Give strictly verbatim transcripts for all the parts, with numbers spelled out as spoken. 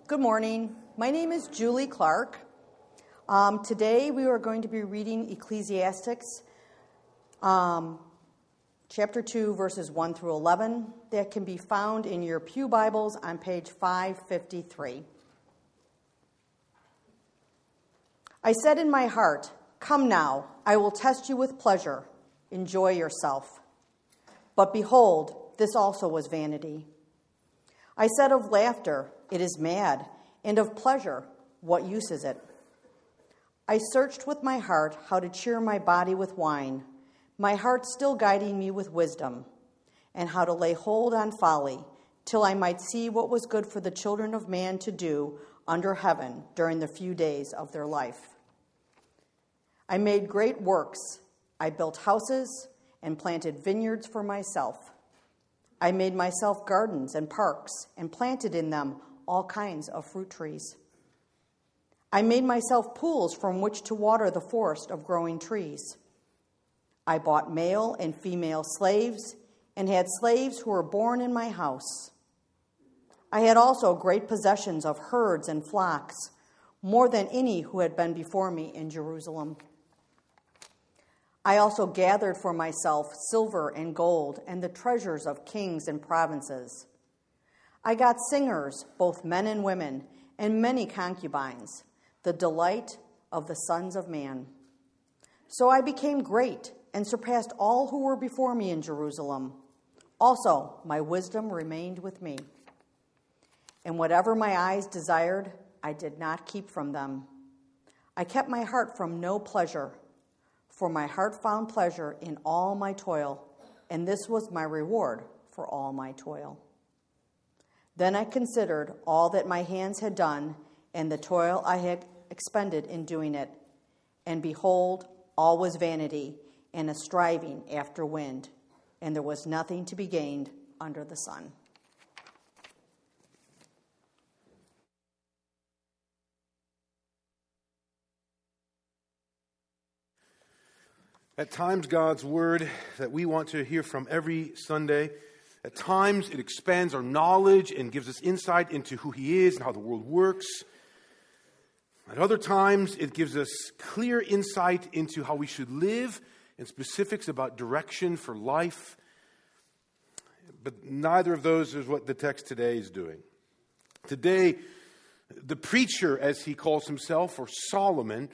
Good morning. My name is Julie Clark. Um, today we are going to be reading Ecclesiastes um, chapter two, verses one through eleven. That can be found in your pew Bibles on page five fifty-three. I said in my heart, "Come now, I will test you with pleasure. Enjoy yourself." But behold, this also was vanity. I said of laughter, "It is mad," and of pleasure, "What use is it?" I searched with my heart how to cheer my body with wine, my heart still guiding me with wisdom, and how to lay hold on folly, till I might see what was good for the children of man to do under heaven during the few days of their life. I made great works. I built houses and planted vineyards for myself. I made myself gardens and parks and planted in them all kinds of fruit trees. I made myself pools from which to water the forest of growing trees. I bought male and female slaves and had slaves who were born in my house. I had also great possessions of herds and flocks, more than any who had been before me in Jerusalem. I also gathered for myself silver and gold and the treasures of kings and provinces. I got singers, both men and women, and many concubines, the delight of the sons of man. So I became great and surpassed all who were before me in Jerusalem. Also, my wisdom remained with me. And whatever my eyes desired, I did not keep from them. I kept my heart from no pleasure, for my heart found pleasure in all my toil, and this was my reward for all my toil. Then I considered all that my hands had done and the toil I had expended in doing it, and behold, all was vanity and a striving after wind, and there was nothing to be gained under the sun. At times, God's word that we want to hear from every Sunday, at times it expands our knowledge and gives us insight into who He is and how the world works. At other times, it gives us clear insight into how we should live and specifics about direction for life. But neither of those is what the text today is doing. Today, the preacher, as he calls himself, or Solomon,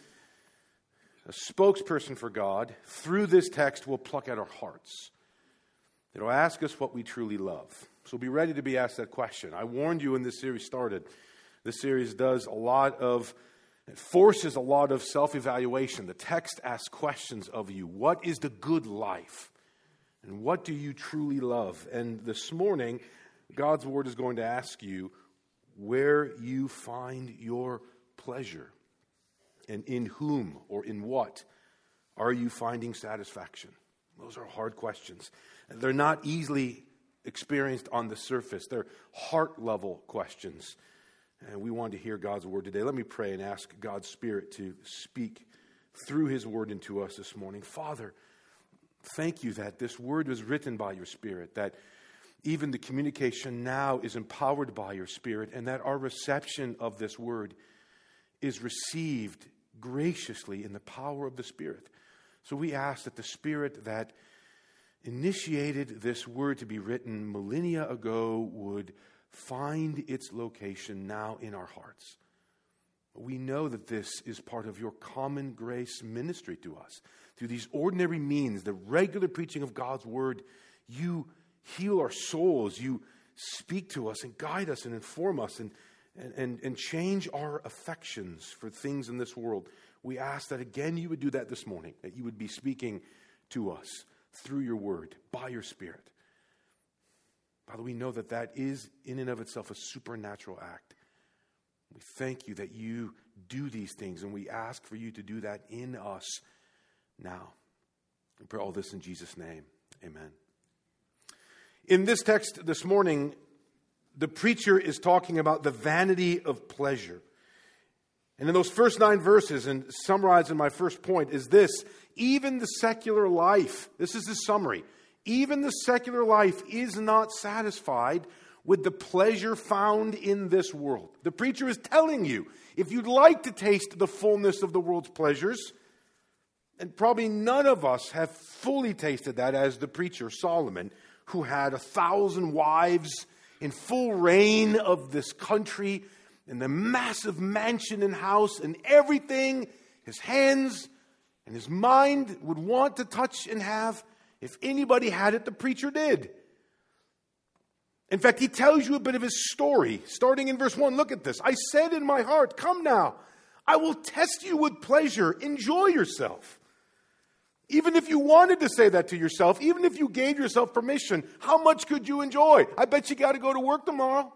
a spokesperson for God, through this text will pluck at our hearts. It'll ask us what we truly love. So be ready to be asked that question. I warned you when this series started. This series does a lot of, it forces a lot of self-evaluation. The text asks questions of you. What is the good life? And what do you truly love? And this morning, God's word is going to ask you where you find your pleasure. And in whom or in what are you finding satisfaction? Those are hard questions. They're not easily experienced on the surface. They're heart-level questions. And we want to hear God's word today. Let me pray and ask God's Spirit to speak through His word into us this morning. Father, thank you that this word was written by your Spirit, that even the communication now is empowered by your Spirit, and that our reception of this word is received graciously in the power of the Spirit. So we ask that the Spirit that initiated this word to be written millennia ago would find its location now in our hearts. We know that this is part of your common grace ministry to us. Through these ordinary means, the regular preaching of God's word, you heal our souls, you speak to us and guide us and inform us and And, and, and change our affections for things in this world. We ask that again you would do that this morning, that you would be speaking to us through your word, by your Spirit. Father, we know that that is in and of itself a supernatural act. We thank you that you do these things, and we ask for you to do that in us now. We pray all this in Jesus' name. Amen. In this text this morning, the preacher is talking about the vanity of pleasure. And in those first nine verses, and summarized in my first point, is this: even the secular life, this is the summary, even the secular life is not satisfied with the pleasure found in this world. The preacher is telling you, if you'd like to taste the fullness of the world's pleasures, and probably none of us have fully tasted that as the preacher Solomon, who had a thousand wives in full reign of this country, and the massive mansion and house and everything his hands and his mind would want to touch and have. If anybody had it, the preacher did. In fact, he tells you a bit of his story, starting in verse one. Look at this. I said in my heart, come now, I will test you with pleasure. Enjoy yourself. Even if you wanted to say that to yourself, even if you gave yourself permission, how much could you enjoy? I bet you got to go to work tomorrow.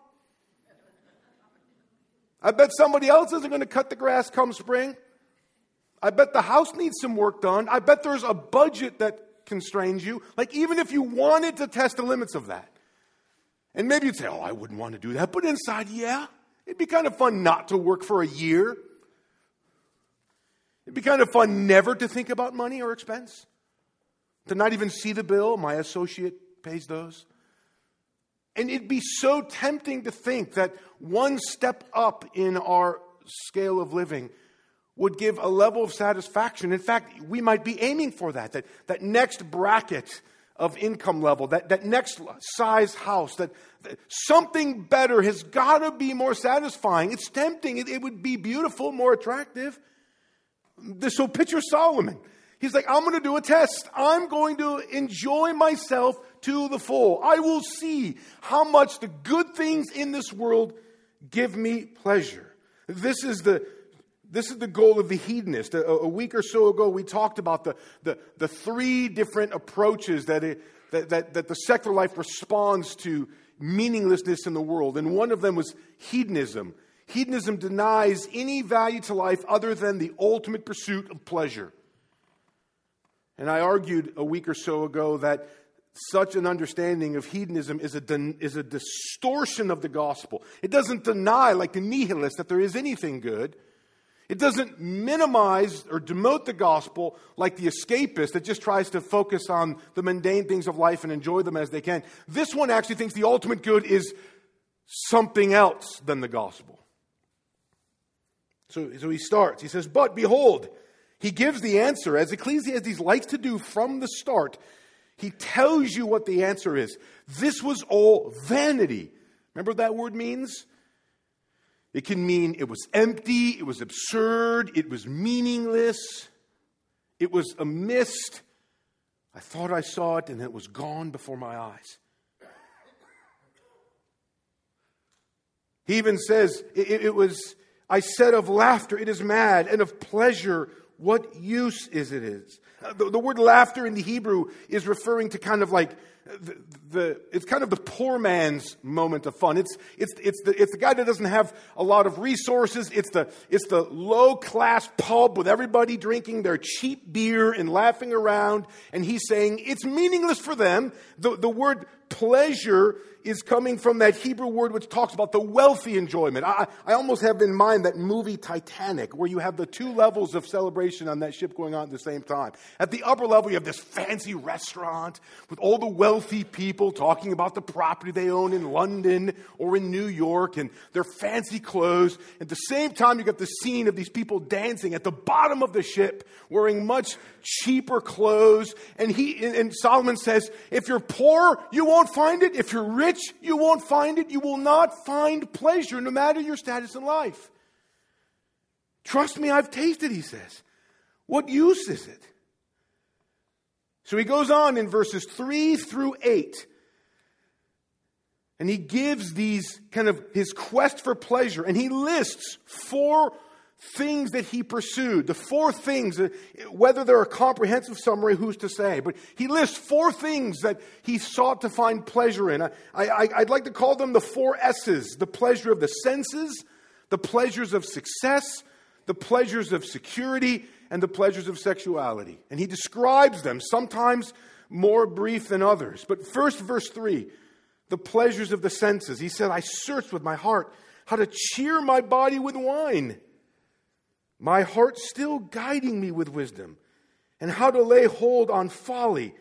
I bet somebody else isn't going to cut the grass come spring. I bet the house needs some work done. I bet there's a budget that constrains you. Like, even if you wanted to test the limits of that. And maybe you'd say, oh, I wouldn't want to do that. But inside, yeah, it'd be kind of fun not to work for a year. It'd be kind of fun never to think about money or expense. To not even see the bill. My associate pays those. And it'd be so tempting to think that one step up in our scale of living would give a level of satisfaction. In fact, we might be aiming for that. That, that next bracket of income level, that, that next size house, that, that something better has got to be more satisfying. It's tempting. It, it would be beautiful, more attractive. So picture Solomon. He's like, I'm going to do a test. I'm going to enjoy myself to the full. I will see how much the good things in this world give me pleasure. This is the This is the goal of the hedonist. A, a week or so ago, we talked about the, the, the three different approaches that, it, that, that, that the secular life responds to meaninglessness in the world. And one of them was hedonism. Hedonism denies any value to life other than the ultimate pursuit of pleasure. And I argued a week or so ago that such an understanding of hedonism is a, is a distortion of the gospel. It doesn't deny, like the nihilist, that there is anything good. It doesn't minimize or demote the gospel like the escapist that just tries to focus on the mundane things of life and enjoy them as they can. This one actually thinks the ultimate good is something else than the gospel. So, so he starts. He says, but behold, he gives the answer, as Ecclesiastes likes to do from the start. He tells you what the answer is. This was all vanity. Remember what that word means? It can mean it was empty, it was absurd, it was meaningless, it was a mist. I thought I saw it and it was gone before my eyes. He even says, it, it was, I said of laughter, it is mad, and of pleasure, what use is it is? The, the word laughter in the Hebrew is referring to kind of like the, the it's kind of the poor man's moment of fun. It's it's it's the it's the guy that doesn't have a lot of resources. It's the it's the low class pub with everybody drinking their cheap beer and laughing around. And he's saying it's meaningless for them. The the word pleasure is coming from that Hebrew word which talks about the wealthy enjoyment. I, I almost have in mind that movie Titanic, where you have the two levels of celebration on that ship going on at the same time. At the upper level, you have this fancy restaurant with all the wealthy people talking about the property they own in London or in New York and their fancy clothes. At the same time, you got the scene of these people dancing at the bottom of the ship, wearing much cheaper clothes. And he and Solomon says, if you're poor, you won't find it. If you're rich, you won't find it. You will not find pleasure, no matter your status in life. Trust me, I've tasted, he says. What use is it? So he goes on in verses three through eight. And he gives these kind of his quest for pleasure. And he lists four things that he pursued. The four things, whether they're a comprehensive summary, who's to say? But he lists four things that he sought to find pleasure in. I, I, I'd like to call them the four S's. The pleasure of the senses, the pleasures of success, the pleasures of security, and the pleasures of sexuality. And he describes them, sometimes more brief than others. But first, verse three, the pleasures of the senses. He said, I searched with my heart how to cheer my body with wine, my heart still guiding me with wisdom, and how to lay hold on folly,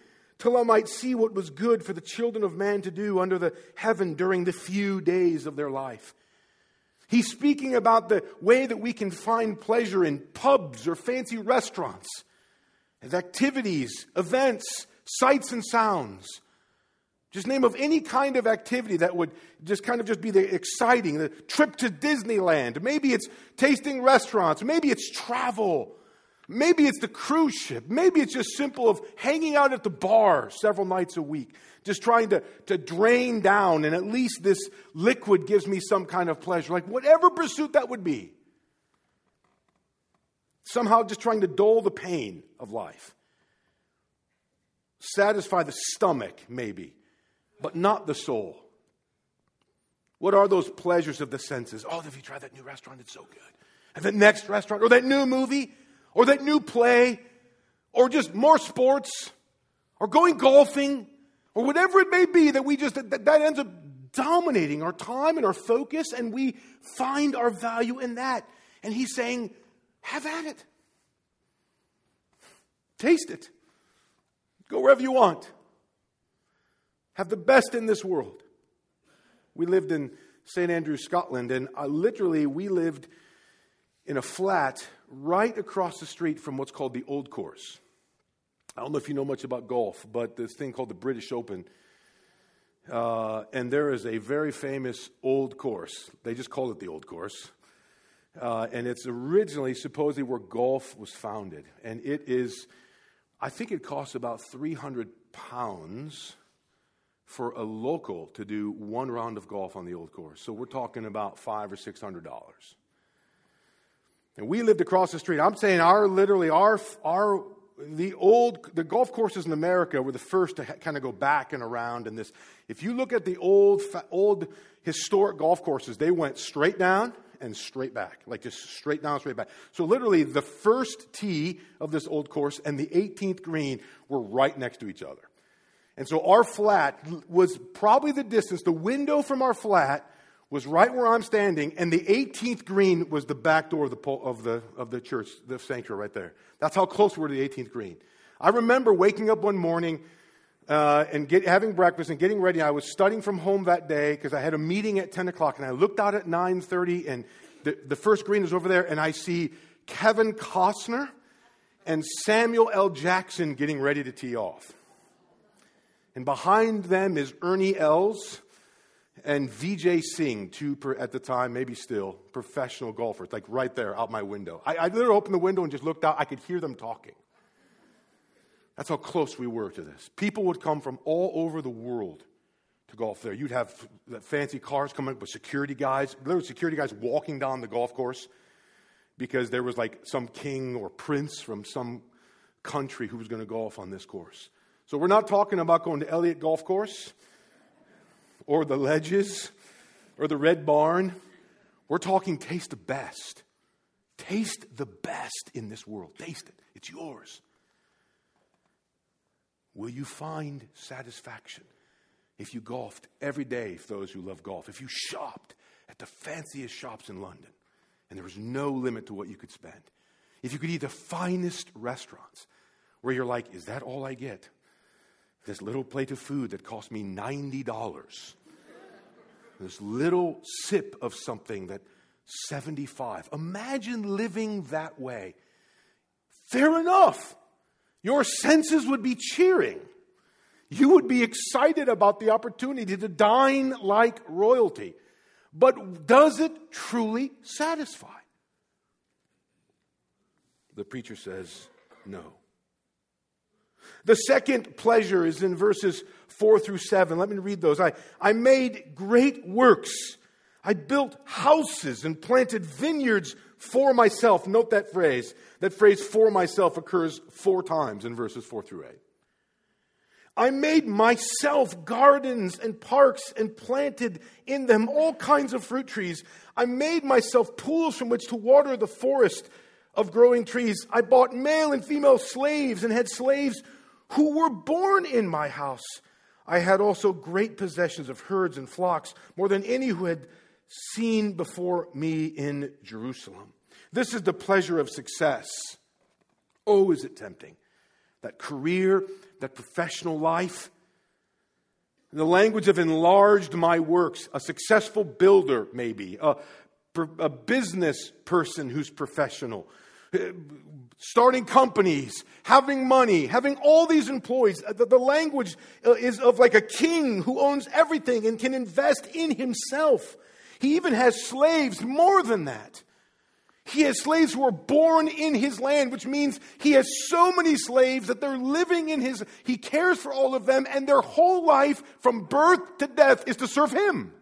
till I might see what was good for the children of man to do under the heaven during the few days of their life. He's speaking about the way that we can find pleasure in pubs or fancy restaurants, and activities, events, sights and sounds. Just name of any kind of activity that would just kind of just be the exciting, the trip to Disneyland. Maybe it's tasting restaurants. Maybe it's travel. Maybe it's the cruise ship. Maybe it's just simple of hanging out at the bar several nights a week. Just trying to, to drain down, and at least this liquid gives me some kind of pleasure. Like whatever pursuit that would be. Somehow just trying to dull the pain of life. Satisfy the stomach, maybe, but not the soul. What are those pleasures of the senses? Oh, if you try that new restaurant, it's so good. And the next restaurant, or that new movie, or that new play, or just more sports, or going golfing, or whatever it may be that we just, that, that ends up dominating our time and our focus, and we find our value in that. And he's saying, have at it. Taste it. Go wherever you want. Have the best in this world. We lived in Saint Andrews, Scotland, and uh, literally we lived in a flat right across the street from what's called the Old Course. I don't know if you know much about golf, but this thing called the British Open. Uh, and there is a very famous Old Course. They just call it the Old Course. Uh, and it's originally supposedly where golf was founded. And it is, I think it costs about three hundred pounds for a local to do one round of golf on the Old Course. So we're talking about five or six hundred dollars. And we lived across the street. I'm saying our literally our our the old the golf courses in America were the first to ha- kind of go back and around. And this, if you look at the old old historic golf courses, they went straight down and straight back, like just straight down, straight back. So literally, the first tee of this Old Course and the eighteenth green were right next to each other. And so our flat was probably the distance. The window from our flat was right where I'm standing, and the eighteenth green was the back door of the of the of the church, the sanctuary right there. That's how close we were to the eighteenth green. I remember waking up one morning uh, and get, having breakfast and getting ready. I was studying from home that day because I had a meeting at ten o'clock, and I looked out at nine thirty, and the, the first green is over there, and I see Kevin Costner and Samuel L. Jackson getting ready to tee off. And behind them is Ernie Els and Vijay Singh, two per, at the time, maybe still, professional golfers, like right there out my window. I, I literally opened the window and just looked out. I could hear them talking. That's how close we were to this. People would come from all over the world to golf there. You'd have fancy cars coming up with security guys, literally security guys walking down the golf course because there was like some king or prince from some country who was going to golf on this course. So we're not talking about going to Elliott Golf Course or the Ledges or the Red Barn. We're talking taste the best. Taste the best in this world. Taste it. It's yours. Will you find satisfaction if you golfed every day for those who love golf? If you shopped at the fanciest shops in London and there was no limit to what you could spend? If you could eat the finest restaurants where you're like, is that all I get? This little plate of food that cost me ninety dollars. This little sip of something that seventy-five dollars. Imagine living that way. Fair enough. Your senses would be cheering. You would be excited about the opportunity to dine like royalty. But does it truly satisfy? The preacher says no. The second pleasure is in verses four through seven. Let me read those. I, I made great works. I built houses and planted vineyards for myself. Note that phrase. That phrase for myself occurs four times in verses four through eight. I made myself gardens and parks and planted in them all kinds of fruit trees. I made myself pools from which to water the forest of growing trees. I bought male and female slaves and had slaves who were born in my house. I had also great possessions of herds and flocks, more than any who had seen before me in Jerusalem. This is the pleasure of success. Oh, is it tempting that career, that professional life. The language of enlarged my works, a successful builder maybe, a, a business person who's professional, starting companies, having money, having all these employees. The, the language is of like a king who owns everything and can invest in himself. He even has slaves, more than that. He has slaves who are born in his land, which means he has so many slaves that they're living in his, he cares for all of them, and their whole life from birth to death is to serve him.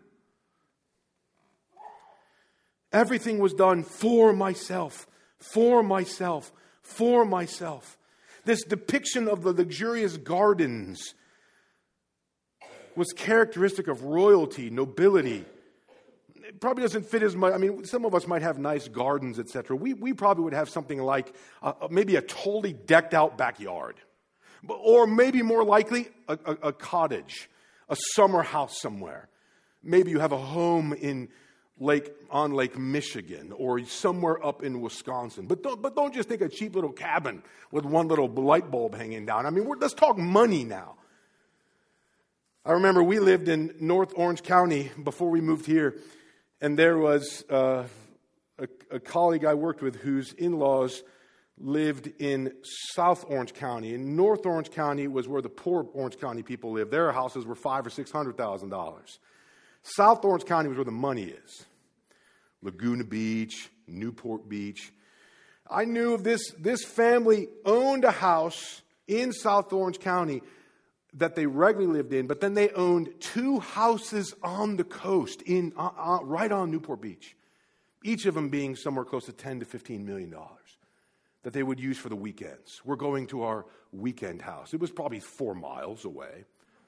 Everything was done for myself, for myself, for myself. This depiction of the luxurious gardens was characteristic of royalty, nobility. It probably doesn't fit as much. I mean, some of us might have nice gardens, et cetera. We we probably would have something like uh, maybe a totally decked out backyard, or maybe more likely a, a, a cottage, a summer house somewhere. Maybe you have a home in Lake on Lake Michigan or somewhere up in Wisconsin. But don't but don't just think a cheap little cabin with one little light bulb hanging down. I mean, we're, let's talk money now. I remember we lived in North Orange County before we moved here. And there was uh, a, a colleague I worked with whose in-laws lived in South Orange County. In North Orange County was where the poor Orange County people lived. Their houses were five or six hundred thousand dollars. South Orange County was where the money is. Laguna Beach, Newport Beach. I knew of this. This family owned a house in South Orange County that they regularly lived in, but then they owned two houses on the coast, in uh, uh, right on Newport Beach, each of them being somewhere close to ten to fifteen million dollars that they would use for the weekends. We're going to our weekend house. It was probably four miles away.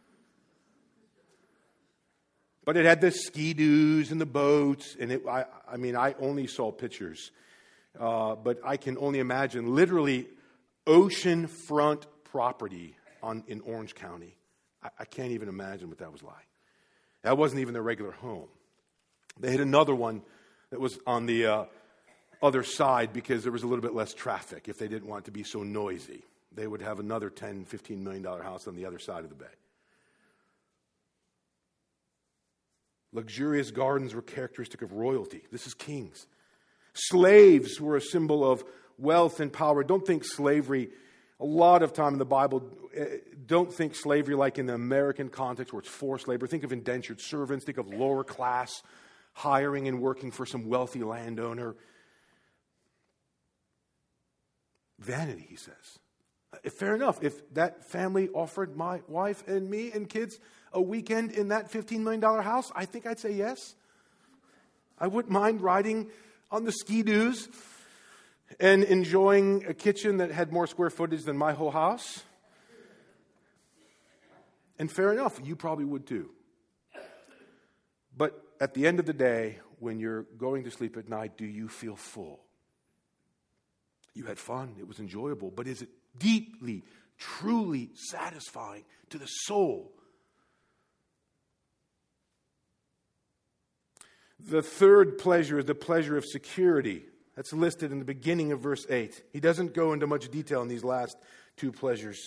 But it had the ski-doos and the boats, and it, I, I mean, I only saw pictures, uh, but I can only imagine literally oceanfront property On, in Orange County. I, I can't even imagine what that was like. That wasn't even their regular home. They had another one that was on the uh, other side because there was a little bit less traffic. If they didn't want it to be so noisy, they would have another ten, fifteen million dollars house on the other side of the bay. Luxurious gardens were characteristic of royalty. This is kings. Slaves were a symbol of wealth and power. Don't think slavery. A lot of time in the Bible, don't think slavery like in the American context where it's forced labor. Think of indentured servants. Think of lower class hiring and working for some wealthy landowner. Vanity, he says. Fair enough. If that family offered my wife and me and kids a weekend in that fifteen million dollars house, I think I'd say yes. I wouldn't mind riding on the ski-doos and enjoying a kitchen that had more square footage than my whole house. And fair enough, you probably would too. But at the end of the day, when you're going to sleep at night, do you feel full? You had fun, it was enjoyable, but is it deeply, truly satisfying to the soul? The third pleasure is the pleasure of security. That's listed in the beginning of verse eight. He doesn't go into much detail in these last two pleasures.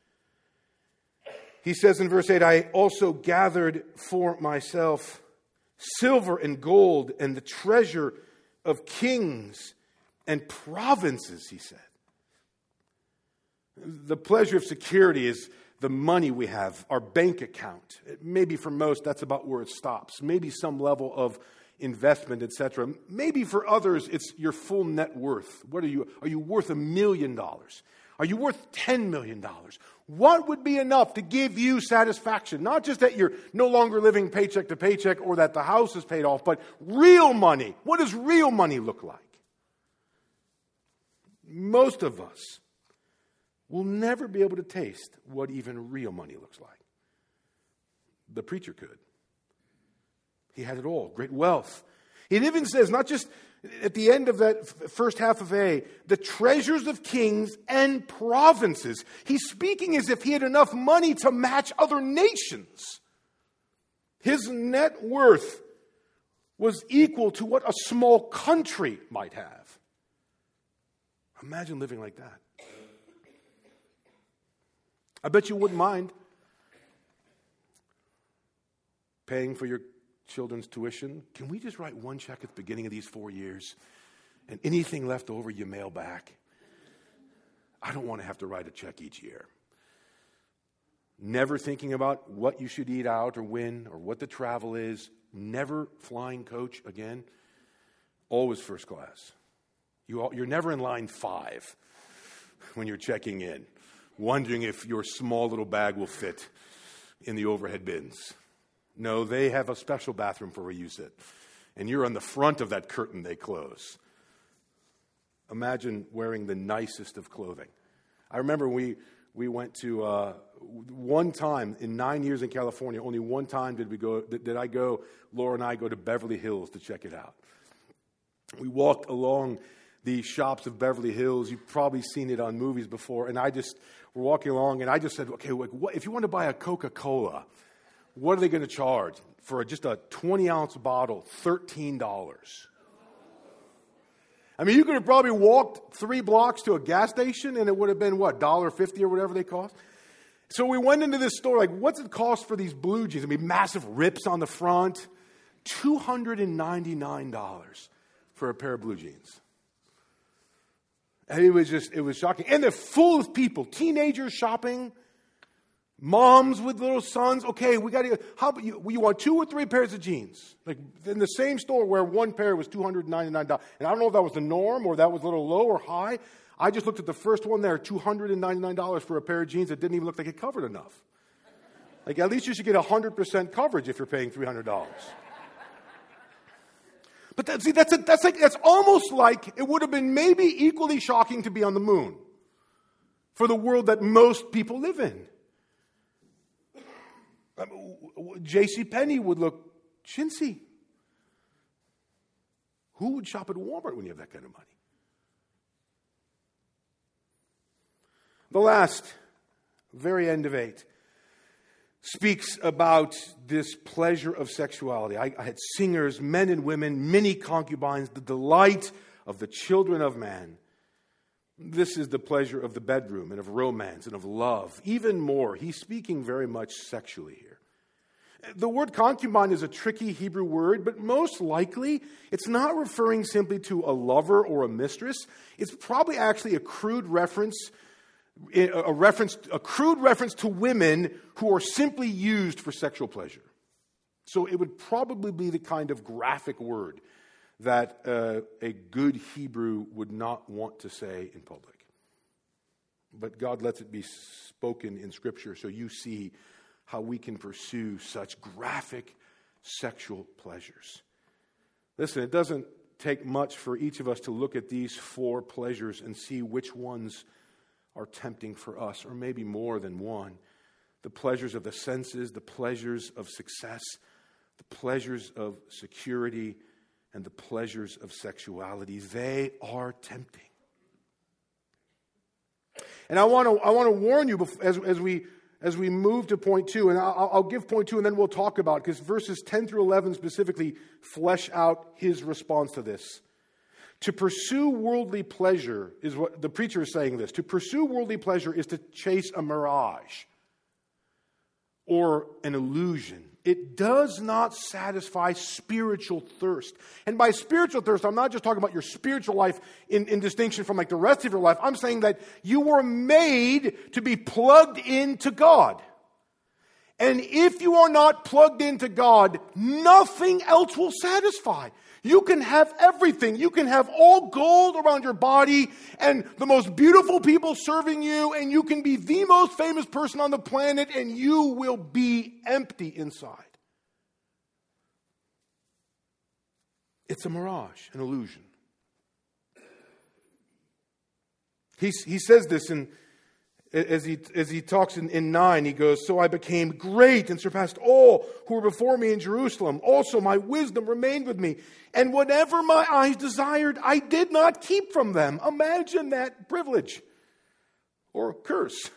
He says in verse eight, I also gathered for myself silver and gold and the treasure of kings and provinces, he said. The pleasure of security is the money we have, our bank account. Maybe for most, that's about where it stops. Maybe some level of investment, et cetera. Maybe for others, it's your full net worth. What are you? Are you worth a million dollars? Are you worth ten million dollars? What would be enough to give you satisfaction? Not just that you're no longer living paycheck to paycheck or that the house is paid off, but real money. What does real money look like? Most of us will never be able to taste what even real money looks like. The preacher could. He had it all, great wealth. It even says, not just at the end of that first half of A, the treasures of kings and provinces. He's speaking as if he had enough money to match other nations. His net worth was equal to what a small country might have. Imagine living like that. I bet you wouldn't mind paying for your children's tuition. Can we just write one check at the beginning of these four years? And anything left over, you mail back. I don't want to have to write a check each year. Never thinking about what you should eat out or when or what the travel is. Never flying coach again. Always first class. You all, you're never in line five when you're checking in, wondering if your small little bag will fit in the overhead bins. No, they have a special bathroom for where you sit. And you're on the front of that curtain they close. Imagine wearing the nicest of clothing. I remember we we went to uh, one time in nine years in California. Only one time did we go. Did, did I go? Laura and I go to Beverly Hills to check it out. We walked along the shops of Beverly Hills. You've probably seen it on movies before. And I just we're walking along, and I just said, "Okay, what, if you want to buy a Coca-Cola, what are they going to charge for just a twenty ounce bottle? thirteen dollars." I mean, you could have probably walked three blocks to a gas station and it would have been, what, one dollar fifty or whatever they cost? So we went into this store, like, what's it cost for these blue jeans? I mean, massive rips on the front. two hundred ninety-nine dollars for a pair of blue jeans. And it was just, it was shocking. And they're full of people, teenagers shopping, moms with little sons. Okay, we got to, how about you, you want two or three pairs of jeans? Like in the same store where one pair was two hundred ninety-nine dollars. And I don't know if that was the norm or that was a little low or high. I just looked at the first one there, two hundred ninety-nine dollars for a pair of jeans that didn't even look like it covered enough. Like at least you should get one hundred percent coverage if you're paying three hundred dollars. But that, see, that's, a, that's, like, that's almost like it would have been maybe equally shocking to be on the moon for the world that most people live in. JCPenney would look chintzy. Who would shop at Walmart when you have that kind of money? The last, very end of eight, speaks about this pleasure of sexuality. I, I had singers, men and women, many concubines, the delight of the children of man. This is the pleasure of the bedroom and of romance and of love. Even more, he's speaking very much sexually here. The word concubine is a tricky Hebrew word, but most likely it's not referring simply to a lover or a mistress. It's probably actually a crude reference, a reference, a crude reference to women who are simply used for sexual pleasure. So it would probably be the kind of graphic word that uh, a good Hebrew would not want to say in public. But God lets it be spoken in Scripture so you see how we can pursue such graphic sexual pleasures. Listen, it doesn't take much for each of us to look at these four pleasures and see which ones are tempting for us, or maybe more than one. The pleasures of the senses, the pleasures of success, the pleasures of security, and the pleasures of sexuality. They are tempting. And I want to I want to warn you as, as we as we move to point two, and I'll, I'll give point two and then we'll talk about it, because verses ten through eleven specifically flesh out his response to this. To pursue worldly pleasure is what the preacher is saying this. To pursue worldly pleasure is to chase a mirage or an illusion. It does not satisfy spiritual thirst. And by spiritual thirst, I'm not just talking about your spiritual life in, in distinction from like the rest of your life. I'm saying that you were made to be plugged into God. And if you are not plugged into God, nothing else will satisfy. You can have everything. You can have all gold around your body and the most beautiful people serving you, and you can be the most famous person on the planet, and you will be empty inside. It's a mirage, an illusion. He, he says this in As he, as he talks in, in nine, he goes, "So I became great and surpassed all who were before me in Jerusalem. Also my wisdom remained with me. And whatever my eyes desired, I did not keep from them." Imagine that privilege or curse.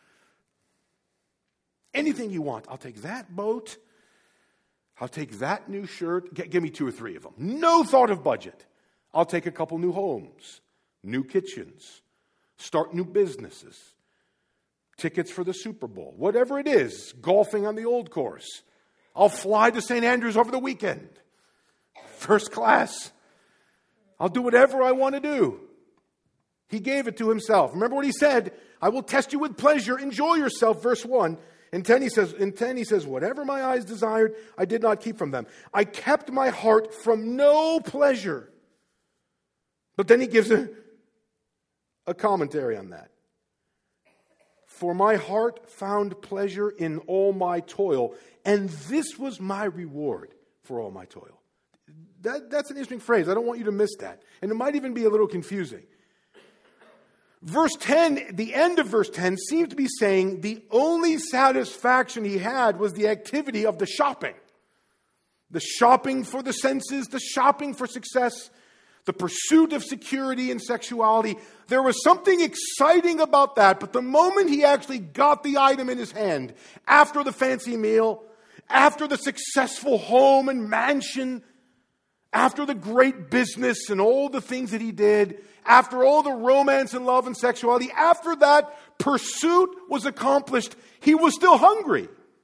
Anything you want. I'll take that boat. I'll take that new shirt. G- give me two or three of them. No thought of budget. I'll take a couple new homes, new kitchens, start new businesses. tickets for the Super Bowl, whatever it is, golfing on the old course. I'll fly to Saint Andrews over the weekend. First class. I'll do whatever I want to do. He gave it to himself. Remember what he said? I will test you with pleasure. Enjoy yourself, verse one. In ten he says, in ten he says, whatever my eyes desired, I did not keep from them. I kept my heart from no pleasure. But then he gives a, a commentary on that. For my heart found pleasure in all my toil, and this was my reward for all my toil. That, that's an interesting phrase. I don't want you to miss that. And it might even be a little confusing. Verse ten, the end of verse ten, seems to be saying the only satisfaction he had was the activity of the shopping. The shopping for the senses, the shopping for success, the pursuit of security and sexuality. There was something exciting about that, but the moment he actually got the item in his hand, after the fancy meal, after the successful home and mansion, after the great business and all the things that he did, after all the romance and love and sexuality, after that pursuit was accomplished, he was still hungry.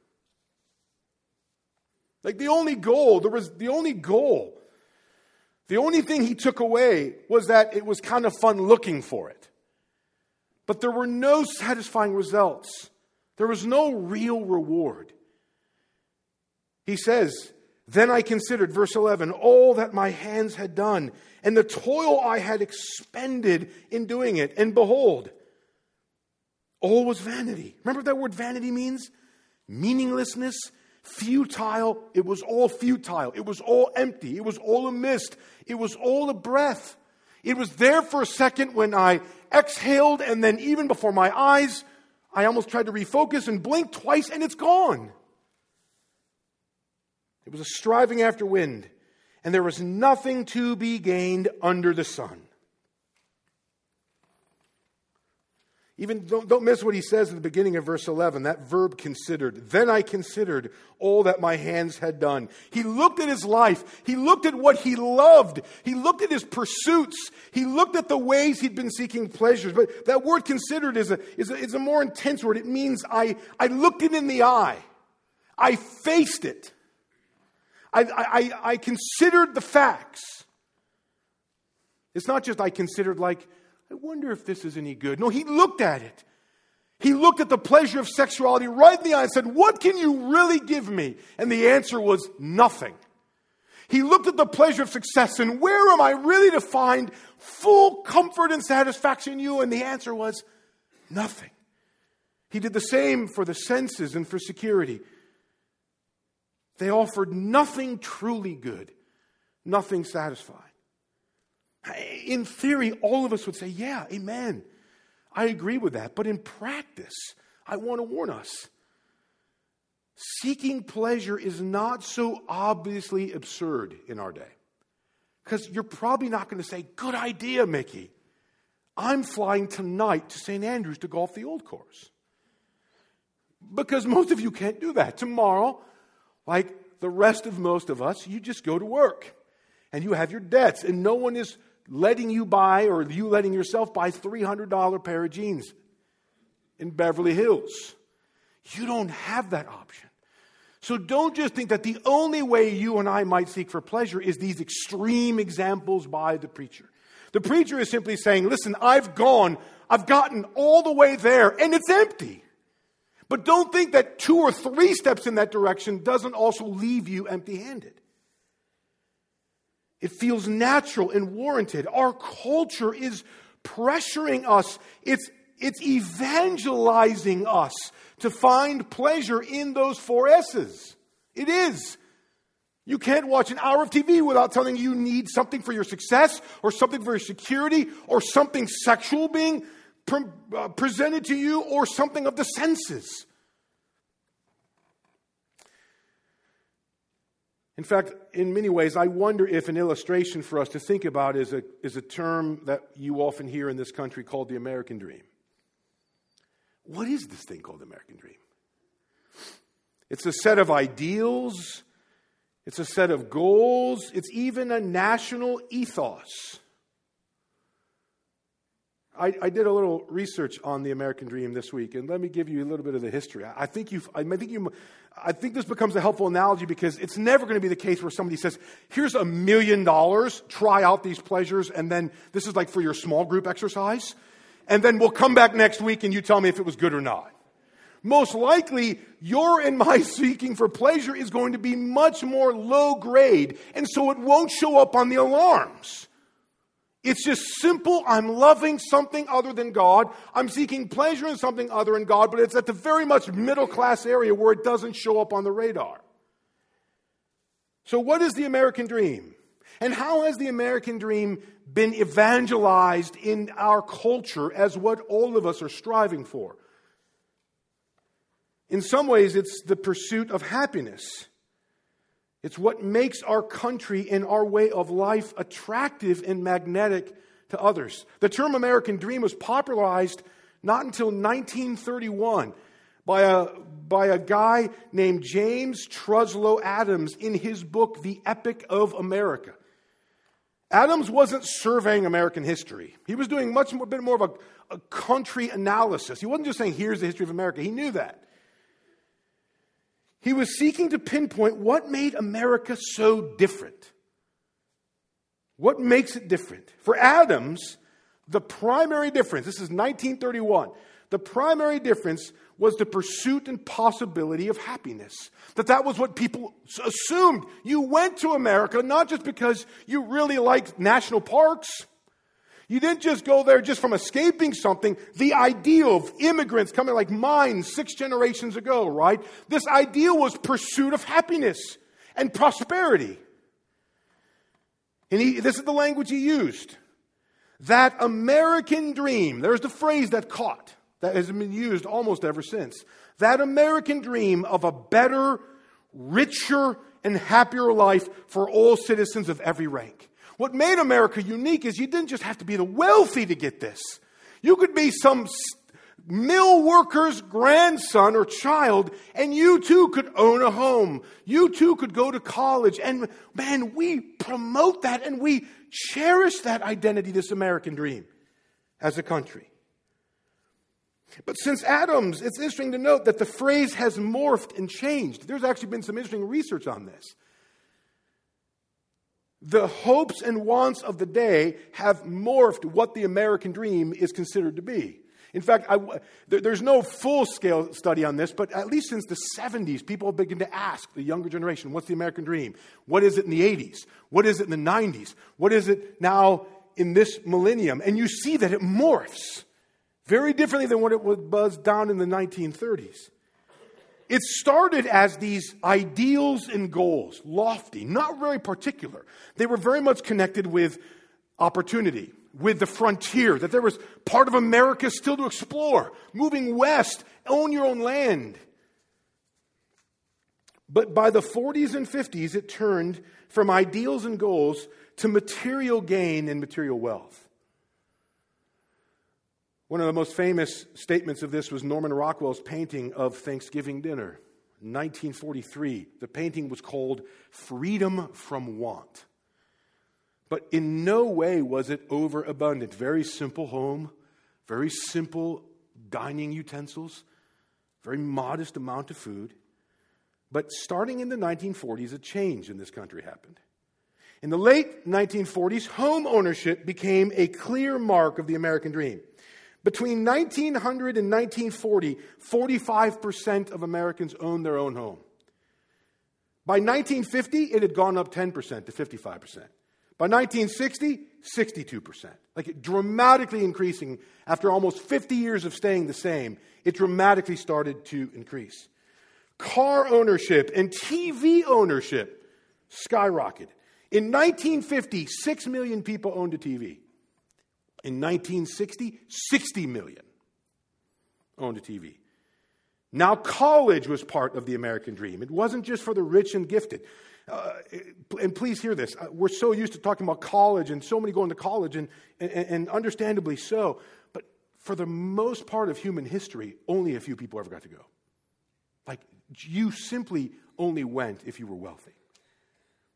Like the only goal, there was the only goal, the only thing he took away was that it was kind of fun looking for it. But there were no satisfying results. There was no real reward. He says, then I considered, verse eleven, all that my hands had done, and the toil I had expended in doing it. And behold, all was vanity. Remember what that word vanity means? Meaninglessness, futile. It was all futile. It was all empty. It was all a mist. It was all a breath. It was there for a second when I exhaled, and then even before my eyes, I almost tried to refocus and blinked twice, and it's gone. It was a striving after wind, and there was nothing to be gained under the sun. Even don't, don't miss what he says at the beginning of verse eleven, that verb considered. Then I considered all that my hands had done. He looked at his life. He looked at what he loved. He looked at his pursuits. He looked at the ways he'd been seeking pleasures. But that word considered is a, is a, is a more intense word. It means I, I looked it in the eye. I faced it. I, I, I considered the facts. It's not just I considered like, I wonder if this is any good. No, he looked at it. He looked at the pleasure of sexuality right in the eye and said, what can you really give me? And the answer was nothing. He looked at the pleasure of success and where am I really to find full comfort and satisfaction in you? And the answer was nothing. He did the same for the senses and for security. They offered nothing truly good, nothing satisfying. In theory, all of us would say, yeah, amen. I agree with that. But in practice, I want to warn us. Seeking pleasure is not so obviously absurd in our day. Because you're probably not going to say, good idea, Mickey. I'm flying tonight to Saint Andrews to golf the old course. Because most of you can't do that. Tomorrow, like the rest of most of us, you just go to work and you have your debts and no one is letting you buy or you letting yourself buy three hundred dollars pair of jeans in Beverly Hills. You don't have that option. So don't just think that the only way you and I might seek for pleasure is these extreme examples by the preacher. The preacher is simply saying, listen, I've gone, I've gotten all the way there and it's empty. But don't think that two or three steps in that direction doesn't also leave you empty-handed. It feels natural and warranted. Our culture is pressuring us. It's, it's evangelizing us to find pleasure in those four S's. It is. You can't watch an hour of T V without telling you you need something for your success or something for your security or something sexual being Pre- uh, presented to you or something of the senses. In fact, in many ways, I wonder if an illustration for us to think about is a, is a term that you often hear in this country called the American dream. What is this thing called the American dream? It's a set of ideals. It's a set of goals. It's even a national ethos. I, I did a little research on the American dream this week, and let me give you a little bit of the history. I think you, I think you, I think this becomes a helpful analogy because it's never going to be the case where somebody says, "Here's a million dollars, try out these pleasures, and then this is like for your small group exercise, and then we'll come back next week and you tell me if it was good or not." Most likely, your and my seeking for pleasure is going to be much more low grade, and so it won't show up on the alarms. It's just simple, I'm loving something other than God. I'm seeking pleasure in something other than God, but it's at the very much middle class area where it doesn't show up on the radar. So what is the American dream? And how has the American dream been evangelized in our culture as what all of us are striving for? In some ways, it's the pursuit of happiness. It's what makes our country and our way of life attractive and magnetic to others. The term American dream was popularized not until nineteen thirty-one by a, by a guy named James Truslow Adams in his book, The Epic of America. Adams wasn't surveying American history. He was doing much more, a bit more of a, a country analysis. He wasn't just saying, here's the history of America. He knew that. He was seeking to pinpoint what made America so different. What makes it different? For Adams, the primary difference, this is nineteen thirty-one, the primary difference was the pursuit and possibility of happiness. That that was what people assumed. You went to America not just because you really liked national parks. You didn't just go there just from escaping something. The ideal of immigrants coming like mine six generations ago, right? This ideal was pursuit of happiness and prosperity. And he, this is the language he used. That American dream, there's the phrase that caught, that has been used almost ever since. That American dream of a better, richer, and happier life for all citizens of every rank. What made America unique is you didn't just have to be the wealthy to get this. You could be some mill worker's grandson or child, and you too could own a home. You too could go to college. And man, we promote that and we cherish that identity, this American dream, as a country. But since Adams, it's interesting to note that the phrase has morphed and changed. There's actually been some interesting research on this. The hopes and wants of the day have morphed what the American dream is considered to be. In fact, I, there, there's no full-scale study on this, but at least since the seventies, people have begun to ask the younger generation, what's the American dream? What is it in the eighties? What is it in the nineties? What is it now in this millennium? And you see that it morphs very differently than what it was down in the nineteen thirties. It started as these ideals and goals, lofty, not very particular. They were very much connected with opportunity, with the frontier, that there was part of America still to explore, moving west, own your own land. But by the forties and fifties, it turned from ideals and goals to material gain and material wealth. One of the most famous statements of this was Norman Rockwell's painting of Thanksgiving dinner, nineteen forty-three. The painting was called Freedom from Want. But in no way was it overabundant. Very simple home, very simple dining utensils, very modest amount of food. But starting in the nineteen forties, a change in this country happened. In the late nineteen forties, home ownership became a clear mark of the American dream. Between nineteen hundred and nineteen forty, forty-five percent of Americans owned their own home. By nineteen fifty, it had gone up ten percent to fifty-five percent. By nineteen sixty, sixty-two percent. Like it dramatically increasing after almost fifty years of staying the same. It dramatically started to increase. Car ownership and T V ownership skyrocketed. In nineteen fifty, six million people owned a T V. In nineteen sixty, sixty million owned a T V. Now college was part of the American dream. It wasn't just for the rich and gifted. Uh, and please hear this. We're so used to talking about college and so many going to college, and, and, and understandably so. But for the most part of human history, only a few people ever got to go. Like, you simply only went if you were wealthy.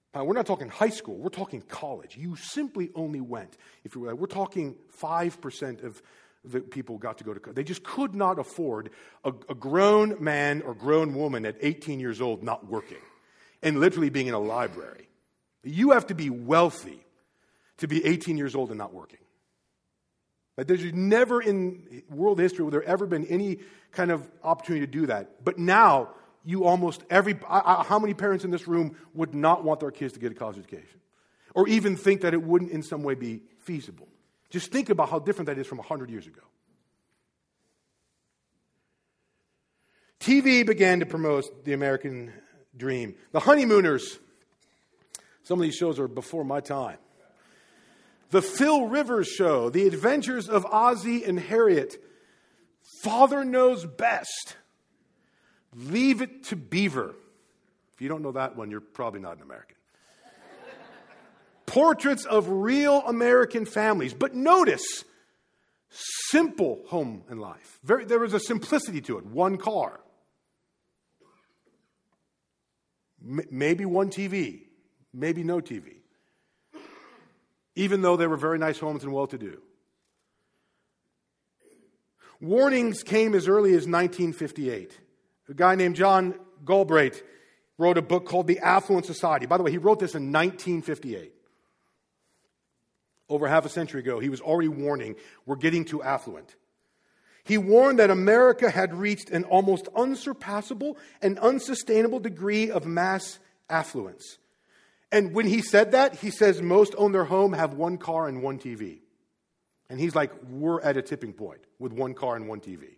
Now, we're not talking high school. We're talking college. You simply only went. If you were, we're talking five percent of the people got to go to college. They just could not afford a, a grown man or grown woman at eighteen years old not working and literally being in a library. You have to be wealthy to be eighteen years old and not working. Like, there's never in world history will there ever been any kind of opportunity to do that. But now, you almost every I, I, how many parents in this room would not want their kids to get a college education, or even think that it wouldn't in some way be feasible? Just think about how different that is from one hundred years ago. T V began to promote the American dream. The Honeymooners. Some of these shows are before my time. The Phil Rivers Show. The Adventures of Ozzie and Harriet. Father Knows Best. Leave It to Beaver. If you don't know that one, you're probably not an American. Portraits of real American families. But notice, simple home and life. Very, there was a simplicity to it. One car. M- maybe one T V. Maybe no T V. Even though they were very nice homes and well-to-do. Warnings came as early as nineteen fifty-eight. A guy named John Galbraith wrote a book called The Affluent Society. By the way, he wrote this in nineteen fifty-eight. Over half a century ago, he was already warning, we're getting too affluent. He warned that America had reached an almost unsurpassable and unsustainable degree of mass affluence. And when he said that, he says most own their home, have one car and one T V. And he's like, we're at a tipping point with one car and one T V.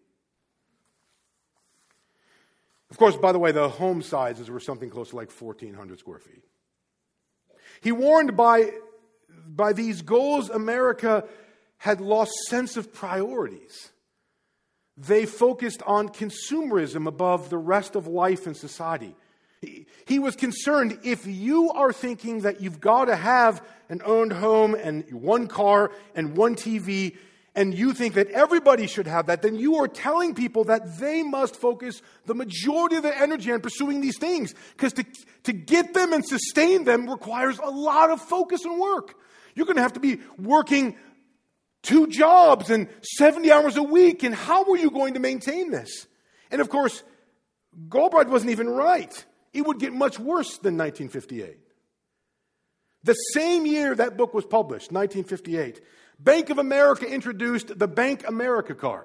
Of course, by the way, the home sizes were something close to like fourteen hundred square feet. He warned by, by these goals, America had lost sense of priorities. They focused on consumerism above the rest of life and society. He, he was concerned, if you are thinking that you've got to have an owned home and one car and one T V, and you think that everybody should have that, then you are telling people that they must focus the majority of their energy on pursuing these things. Because to, to get them and sustain them requires a lot of focus and work. You're going to have to be working two jobs and seventy hours a week. And how are you going to maintain this? And of course, Galbraith wasn't even right. It would get much worse than nineteen fifty-eight. The same year that book was published, nineteen fifty-eight, Bank of America introduced the Bank America card,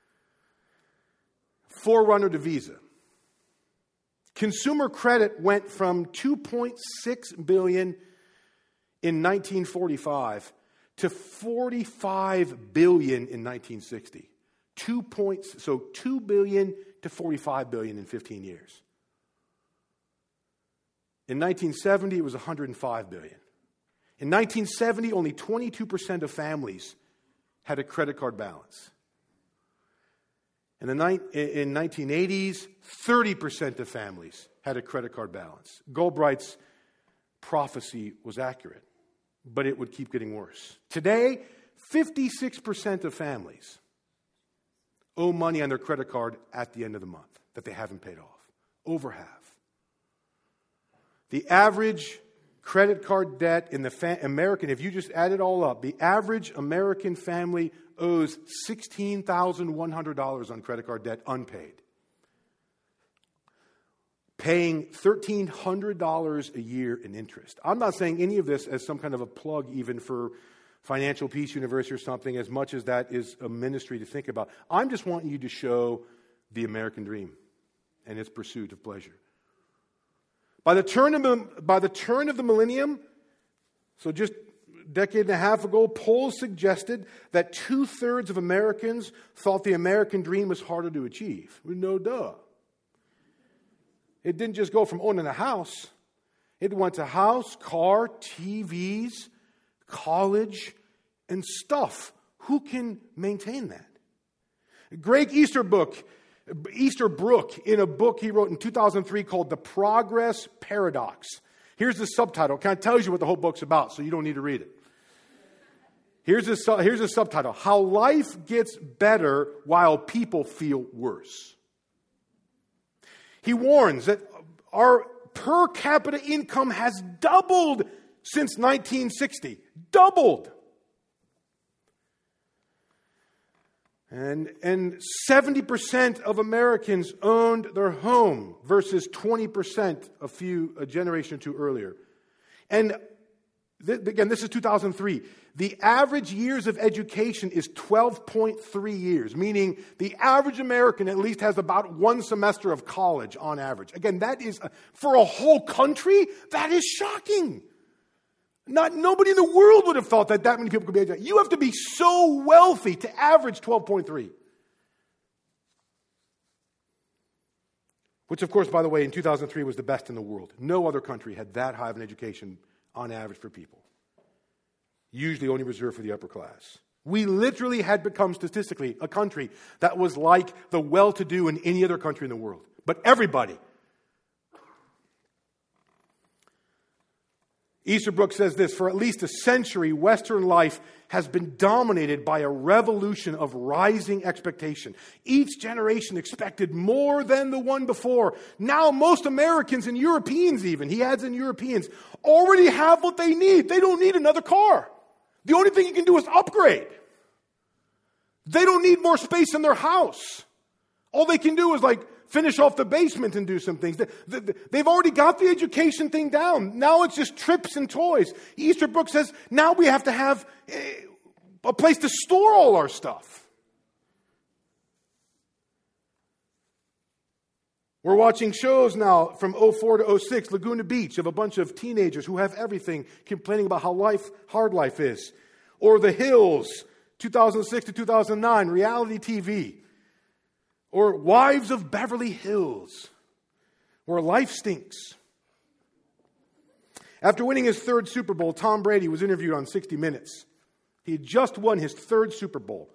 forerunner to Visa. Consumer credit went from two point six billion dollars in nineteen forty-five to forty-five billion dollars in nineteen sixty. Two points, so two billion dollars to forty-five billion dollars in fifteen years. In nineteen seventy, it was one hundred five billion dollars. In nineteen seventy, only twenty-two percent of families had a credit card balance. In the in nineteen eighties, thirty percent of families had a credit card balance. Galbraith's prophecy was accurate, but it would keep getting worse. Today, fifty-six percent of families owe money on their credit card at the end of the month that they haven't paid off. Over half. The average credit card debt in the fa- American, if you just add it all up, the average American family owes sixteen thousand one hundred dollars on credit card debt unpaid. Paying one thousand three hundred dollars a year in interest. I'm not saying any of this as some kind of a plug even for Financial Peace University or something, as much as that is a ministry to think about. I'm just wanting you to show the American dream and its pursuit of pleasure. By the turn of the, by the turn of the millennium, so just a decade and a half ago, polls suggested that two-thirds of Americans thought the American dream was harder to achieve. No duh. It didn't just go from owning a house. It went to house, car, T Vs, college, and stuff. Who can maintain that? Greg Easterbrook, Easterbrook, in a book he wrote in two thousand three called The Progress Paradox. Here's the subtitle. It kind of tells you what the whole book's about, so you don't need to read it. Here's the, here's the subtitle. How Life Gets Better While People Feel Worse. He warns that our per capita income has doubled since nineteen sixty. Doubled. And, and seventy percent of Americans owned their home versus twenty percent a few, a generation or two earlier. And th- again, this is two thousand three. The average years of education is twelve point three years, meaning the average American at least has about one semester of college on average. Again, that is, a, for a whole country, that is shocking. Not nobody in the world would have thought that that many people could be educated. You have to be so wealthy to average twelve point three. Which, of course, by the way, in two thousand three was the best in the world. No other country had that high of an education on average for people. Usually only reserved for the upper class. We literally had become statistically a country that was like the well-to-do in any other country in the world. But everybody. Easterbrook says this, for at least a century, Western life has been dominated by a revolution of rising expectation. Each generation expected more than the one before. Now most Americans and Europeans even, he adds in Europeans, already have what they need. They don't need another car. The only thing you can do is upgrade. They don't need more space in their house. All they can do is like finish off the basement and do some things. They've already got the education thing down. Now it's just trips and toys. Easterbrook says now we have to have a place to store all our stuff. We're watching shows now from oh four to oh six, Laguna Beach, of a bunch of teenagers who have everything, complaining about how life, hard life is. Or The Hills, two thousand six to two thousand nine, reality T V. Or Wives of Beverly Hills, where life stinks. After winning his third Super Bowl, Tom Brady was interviewed on sixty minutes. He had just won his third Super Bowl.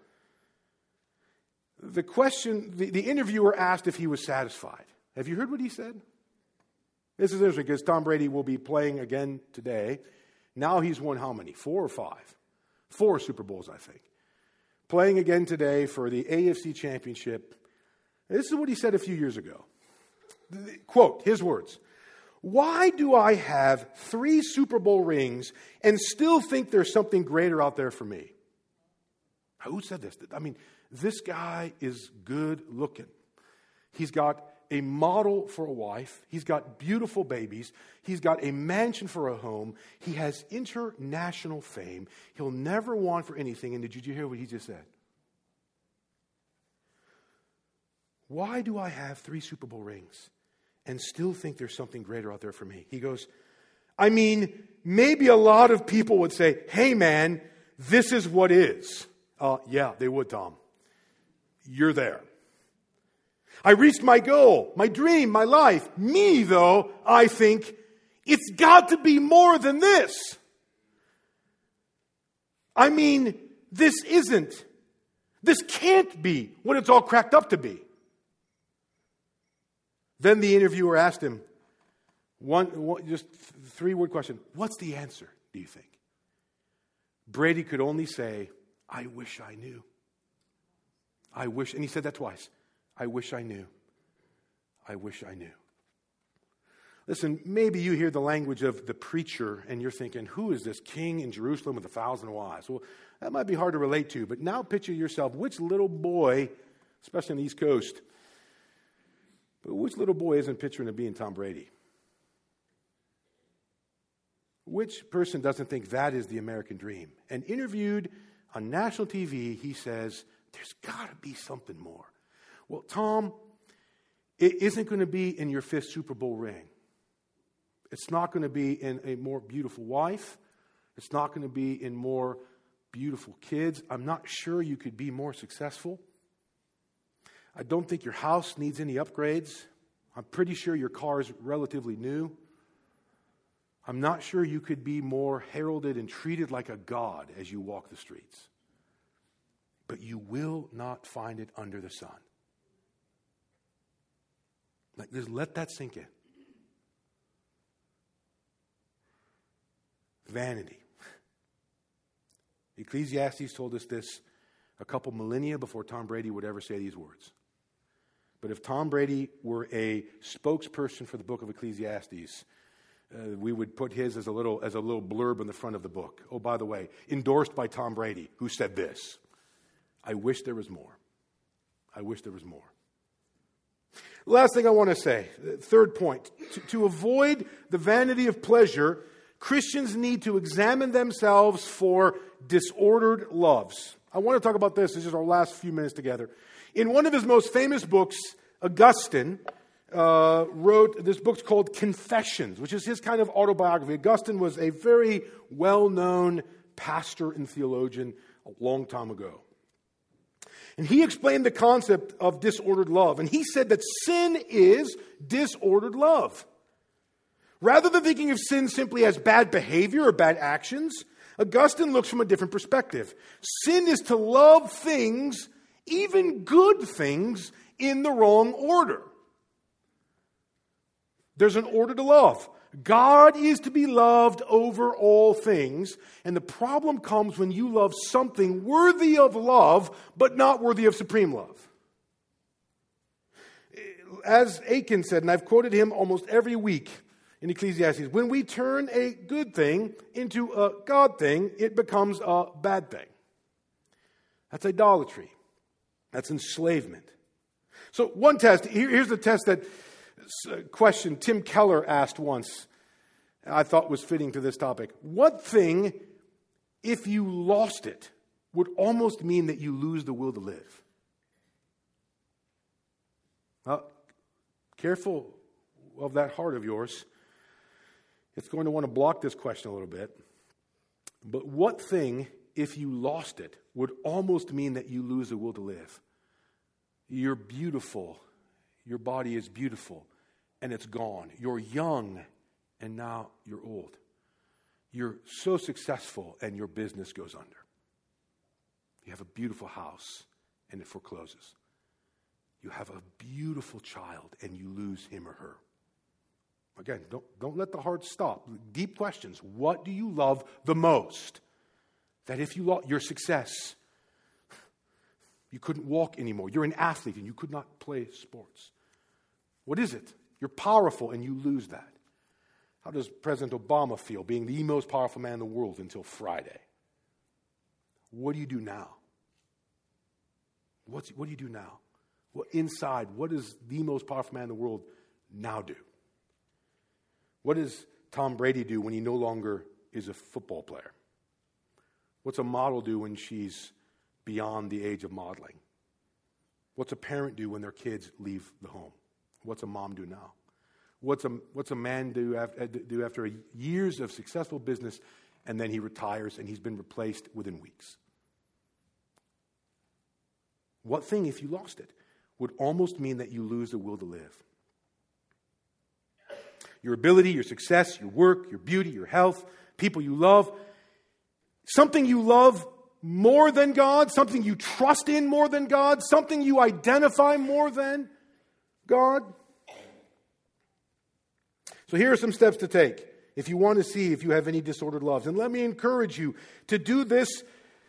The question, the, the interviewer asked if he was satisfied. Have you heard what he said? This is interesting because Tom Brady will be playing again today. Now he's won how many? Four or five? Four Super Bowls, I think. Playing again today for the A F C Championship. This is what he said a few years ago. Quote, his words. Why do I have three Super Bowl rings and still think there's something greater out there for me? Who said this? I mean, this guy is good looking. He's got a model for a wife. He's got beautiful babies. He's got a mansion for a home. He has international fame. He'll never want for anything. And did you hear what he just said? Why do I have three Super Bowl rings and still think there's something greater out there for me? He goes, I mean, maybe a lot of people would say, hey man, this is what is. Uh, yeah, they would, Tom. You're there. I reached my goal, my dream, my life. Me, though, I think it's got to be more than this. I mean, this isn't. This can't be what it's all cracked up to be. Then the interviewer asked him, one, one just three-word question. What's the answer, do you think? Brady could only say, I wish I knew. I wish, and he said that twice. I wish I knew. I wish I knew. Listen, maybe you hear the language of the preacher and you're thinking, who is this king in Jerusalem with a thousand wives? Well, that might be hard to relate to, but now picture yourself, which little boy, especially on the East Coast, but which little boy isn't picturing of being Tom Brady? Which person doesn't think that is the American dream? And interviewed on national T V, he says, there's got to be something more. Well, Tom, it isn't going to be in your fifth Super Bowl ring. It's not going to be in a more beautiful wife. It's not going to be in more beautiful kids. I'm not sure you could be more successful. I don't think your house needs any upgrades. I'm pretty sure your car is relatively new. I'm not sure you could be more heralded and treated like a god as you walk the streets. But you will not find it under the sun. Like, just let that sink in. Vanity. Ecclesiastes told us this a couple millennia before Tom Brady would ever say these words. But if Tom Brady were a spokesperson for the book of Ecclesiastes, uh, we would put his as a little as a little blurb in the front of the book. Oh, by the way, endorsed by Tom Brady, who said this. I wish there was more. I wish there was more. Last thing I want to say, third point. To, to avoid the vanity of pleasure, Christians need to examine themselves for disordered loves. I want to talk about this. This is our last few minutes together. In one of his most famous books, Augustine uh, wrote this book called Confessions, which is his kind of autobiography. Augustine was a very well-known pastor and theologian a long time ago. And he explained the concept of disordered love. And he said that sin is disordered love. Rather than thinking of sin simply as bad behavior or bad actions, Augustine looks from a different perspective. Sin is to love things, even good things, in the wrong order. There's an order to love. God is to be loved over all things, and the problem comes when you love something worthy of love, but not worthy of supreme love. As Aiken said, and I've quoted him almost every week in Ecclesiastes, when we turn a good thing into a God thing, it becomes a bad thing. That's idolatry. That's enslavement. So one test, here, here's the test that question Tim Keller asked once, I thought was fitting to this topic. What thing, if you lost it, would almost mean that you lose the will to live? Well, careful of that heart of yours. It's going to want to block this question a little bit. But what thing, if you lost it, would almost mean that you lose the will to live? You're beautiful. Your body is beautiful, and it's gone. You're young, and now you're old. You're so successful, and your business goes under. You have a beautiful house, and it forecloses. You have a beautiful child, and you lose him or her. Again, don't, don't let the heart stop. Deep questions. What do you love the most? That if you lost your success, you couldn't walk anymore. You're an athlete, and you could not play sports. What is it? You're powerful, and you lose that. How does President Obama feel being the most powerful man in the world until Friday? What do you do now? What's, what do you do now? What inside, what does the most powerful man in the world now do? What does Tom Brady do when he no longer is a football player? What's a model do when she's beyond the age of modeling? What's a parent do when their kids leave the home? What's a mom do now? What's a, what's a man do after, do after years of successful business, and then he retires and he's been replaced within weeks? What thing, if you lost it, would almost mean that you lose the will to live? Your ability, your success, your work, your beauty, your health, people you love. Something you love more than God, something you trust in more than God, something you identify more than God. So here are some steps to take if you want to see if you have any disordered loves. And let me encourage you to do this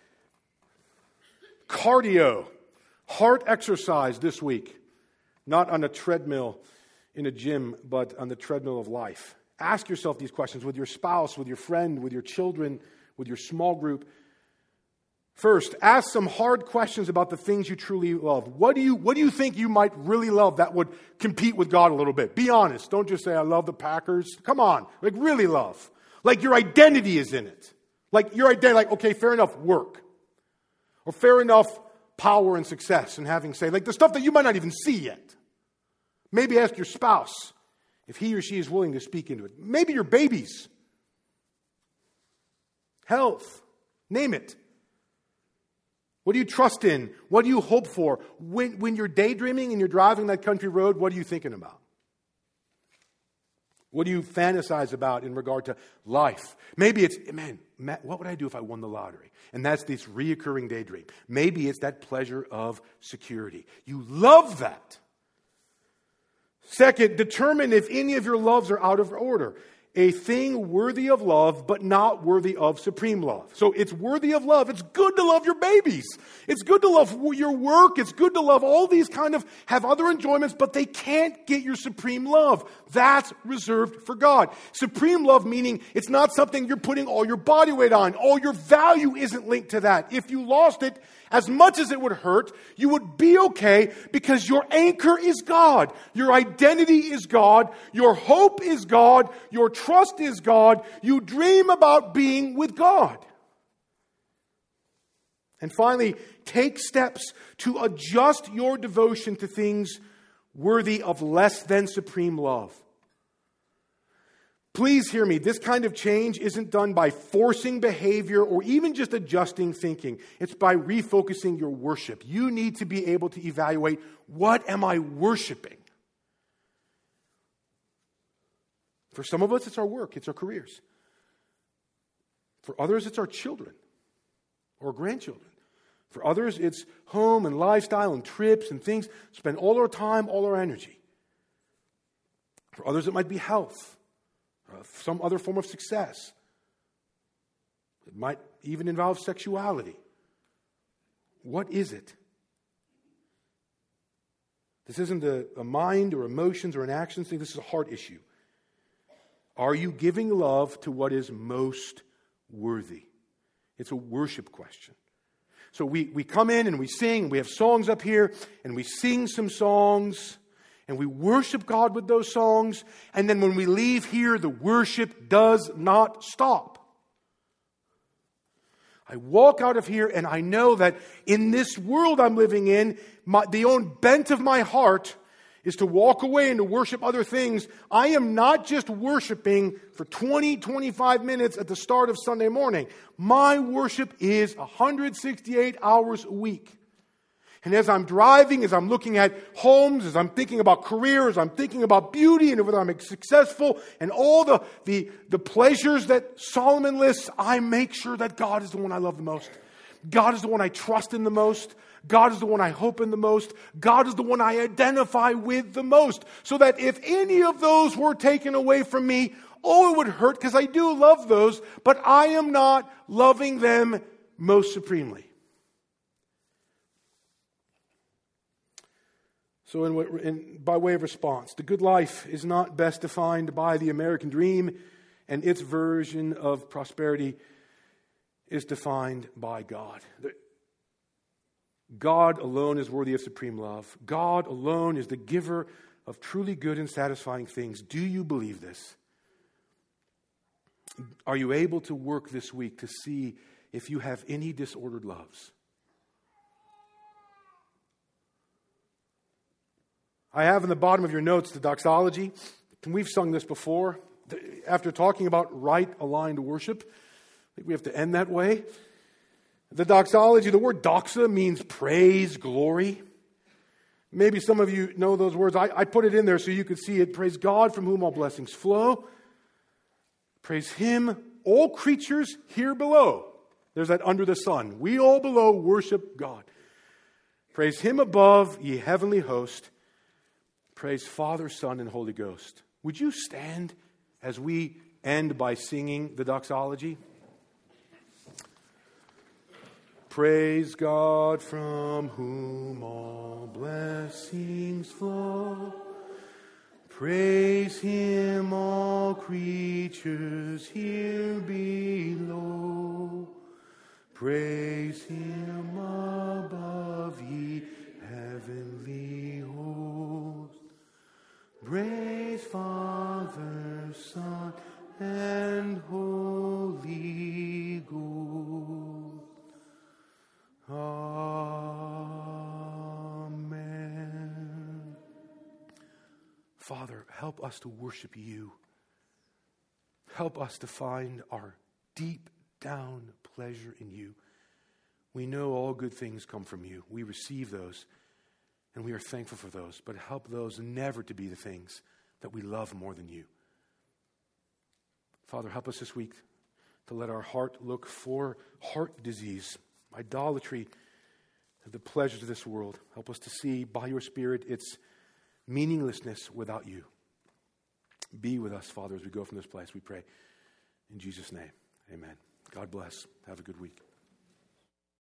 cardio, heart exercise this week. Not on a treadmill in a gym, but on the treadmill of life. Ask yourself these questions with your spouse, with your friend, with your children, with your small group. First, ask some hard questions about the things you truly love. What do you, what do you think you might really love that would compete with God a little bit? Be honest. Don't just say, I love the Packers. Come on. Like, really love. Like, your identity is in it. Like, your identity, like, okay, fair enough, work. Or fair enough, power and success and having say. Like, the stuff that you might not even see yet. Maybe ask your spouse if he or she is willing to speak into it. Maybe your babies. Health. Name it. What do you trust in? What do you hope for? When, when you're daydreaming and you're driving that country road, what are you thinking about? What do you fantasize about in regard to life? Maybe it's, man, Matt, what would I do if I won the lottery? And that's this reoccurring daydream. Maybe it's that pleasure of security. You love that. Second, determine if any of your loves are out of order. a thing worthy of love, but not worthy of supreme love. So it's worthy of love. It's good to love your babies. It's good to love your work. It's good to love all these kind of, have other enjoyments, but they can't get your supreme love. That's reserved for God. Supreme love meaning it's not something you're putting all your body weight on. All your value isn't linked to that. If you lost it, as much as it would hurt, you would be okay because your anchor is God. Your identity is God. Your hope is God. Your trust is God. You dream about being with God. And finally, take steps to adjust your devotion to things worthy of less than supreme love. Please hear me. This kind of change isn't done by forcing behavior or even just adjusting thinking. It's by refocusing your worship. You need to be able to evaluate, what am I worshiping? For some of us, it's our work, it's our careers. For others, it's our children or grandchildren. For others, it's home and lifestyle and trips and things. Spend all our time, all our energy. For others, it might be health. Uh, some other form of success. It might even involve sexuality. What is it? This isn't a, a mind or emotions or an action thing. This is a heart issue. Are you giving love to what is most worthy? It's a worship question. So we, we come in and we sing. We have songs up here and we sing some songs. And we worship God with those songs. And then when we leave here, the worship does not stop. I walk out of here and I know that in this world I'm living in, my, the own bent of my heart is to walk away and to worship other things. I am not just worshiping for twenty, twenty-five minutes at the start of Sunday morning. My worship is one hundred sixty-eight hours a week. And as I'm driving, as I'm looking at homes, as I'm thinking about careers, I'm thinking about beauty and whether I'm successful and all the, the, the pleasures that Solomon lists, I make sure that God is the one I love the most. God is the one I trust in the most. God is the one I hope in the most. God is the one I identify with the most. So that if any of those were taken away from me, oh, it would hurt because I do love those, but I am not loving them most supremely. So in, in, by way of response, the good life is not best defined by the American dream, and its version of prosperity is defined by God. God alone is worthy of supreme love. God alone is the giver of truly good and satisfying things. Do you believe this? Are you able to work this week to see if you have any disordered loves? I have in the bottom of your notes the doxology. And we've sung this before. After talking about right aligned worship, I think we have to end that way. The doxology, the word doxa means praise, glory. Maybe some of you know those words. I, I put it in there so you could see it. Praise God from whom all blessings flow. Praise Him, all creatures here below. There's that under the sun. We all below worship God. Praise Him above, ye heavenly host. Praise Father, Son, and Holy Ghost. Would you stand as we end by singing the doxology? Praise God from whom all blessings flow. Praise Him, all creatures here below. Praise Him above, ye heavenly hosts. Praise Father, Son, and Holy Ghost. Amen. Father, help us to worship You. Help us to find our deep down pleasure in You. We know all good things come from You. We receive those. And we are thankful for those, but help those never to be the things that we love more than You. Father, help us this week to let our heart look for heart disease, idolatry, the pleasures of this world. Help us to see by Your Spirit its meaninglessness without You. Be with us, Father, as we go from this place, we pray. In Jesus' name, amen. God bless. Have a good week.